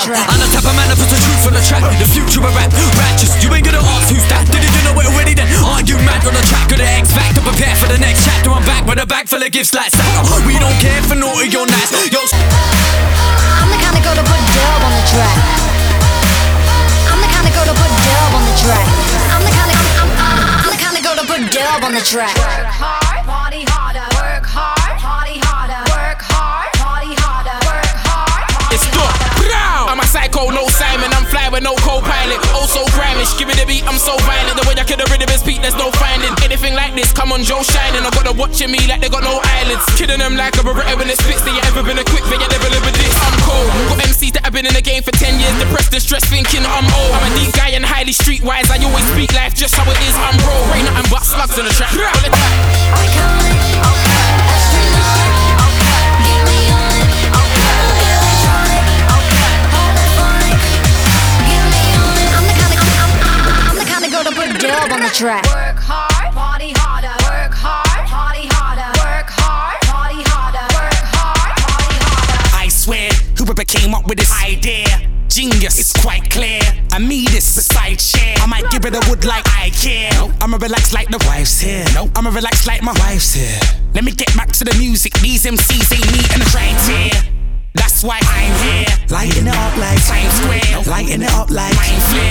track. I'm the type of man that puts the truth on the track. The future of rap, righteous. You ain't gonna ask who's that. Didn't you know it already then? Are you mad on the track of the X Factor? Prepare for the next chapter. I'm back with a bag full of gifts like Santa. We don't care for naughty or nice. Yo, I'm the kind of girl to put dub on the track. I'm the kind of girl to put dub on the track. I'm the kind of girl to put dub on the track. Work hard, party harder. Work hard, party harder. Work hard, party harder. Work hard, party It's good. I'm a psycho, no Simon. I'm fly with no co-pilot. Oh, so grimish. Give me the beat, I'm so violent. The way I kill the rhythm is beat, there's no finding. Anything like this, come on, Joe shining. I got them watching me like they got no eyelids. Kidding them like a Beretta when it spits. They ever been equipped, they never live with this. I'm cold. Got MCs that have been in the game for 10 years. Depressed and stressed, thinking I'm old. I'm a deep guy and highly streetwise. I always speak life just how it is. I'm bro. Ain't nothing but slugs on the track. All the time. Iconic, astronaut, get me on it, electronic, polyphonic, get me on it. I'm the kind of girl to put dub on the track. Work hard, party harder. Work hard, party harder. Work hard, party harder. Work hard, party harder. I swear, whoever came up with this idea, genius, it's quite clear. I mean this beside share. I might give it a wood like I care. I'ma relax like the wife's here. I'ma relax like my wife's here. Let me get back to the music. These MCs ain't meeting the criteria. That's why I'm here. Lighting it up like Times Square. Lighting it up like Mind Flare.